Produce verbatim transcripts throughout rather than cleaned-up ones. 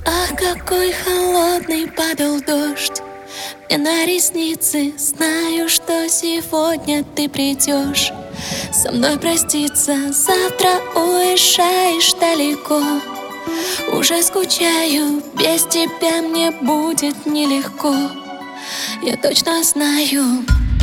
Ах, какой холодный падал дождь мне на ресницы. Знаю, что сегодня ты придешь со мной проститься. Завтра уезжаешь далеко. Уже скучаю, без тебя мне будет нелегко. Я точно знаю.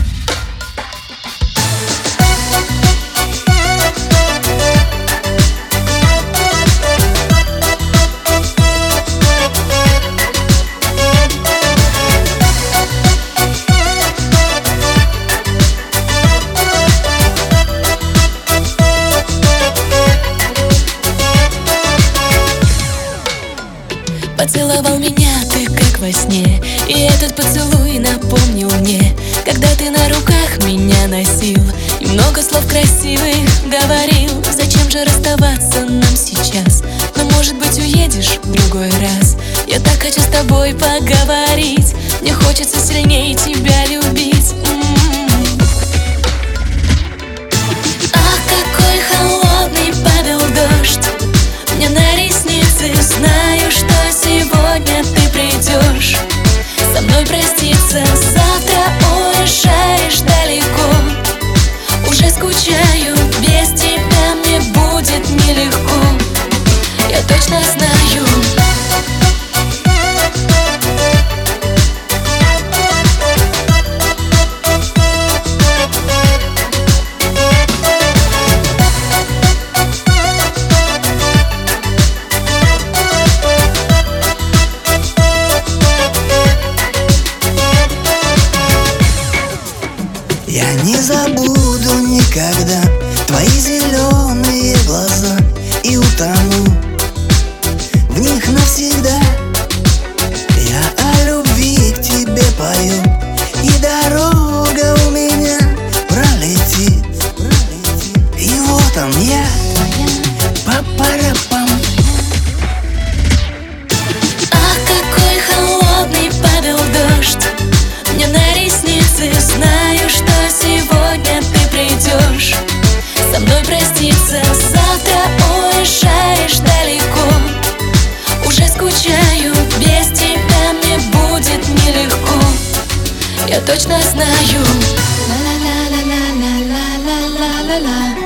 Поцеловал меня ты как во сне, и этот поцелуй напомнил мне, когда ты на руках меня носил и много слов красивых говорил. Зачем же расставаться нам сейчас? Но может быть уедешь в другой раз. Я так хочу с тобой поговорить. Мне хочется сильнее тебя любить. М-м-м. Ах, какой холодный падал дождь мне на ресницы. Знаю, что сегодня ты придешь со мной проститься. Завтра уезжаешь далеко. Уже скучаю, без тебя мне будет нелегко. Я точно знаю. Я не забуду никогда твои зеленые глаза и утону в них навсегда. Я о любви к тебе пою, и дорога у меня пролетит, пролетит. И вот он я, па-пара-пам. Ах, какой холодный падал дождь мне на ресницы. Знаю, что сегодня ты придешь со мной проститься. Завтра уезжаешь далеко. Уже скучаю, без тебя мне будет нелегко. Я точно знаю. Ла-ла-ла-ла-ла-ла-ла-ла-ла-ла.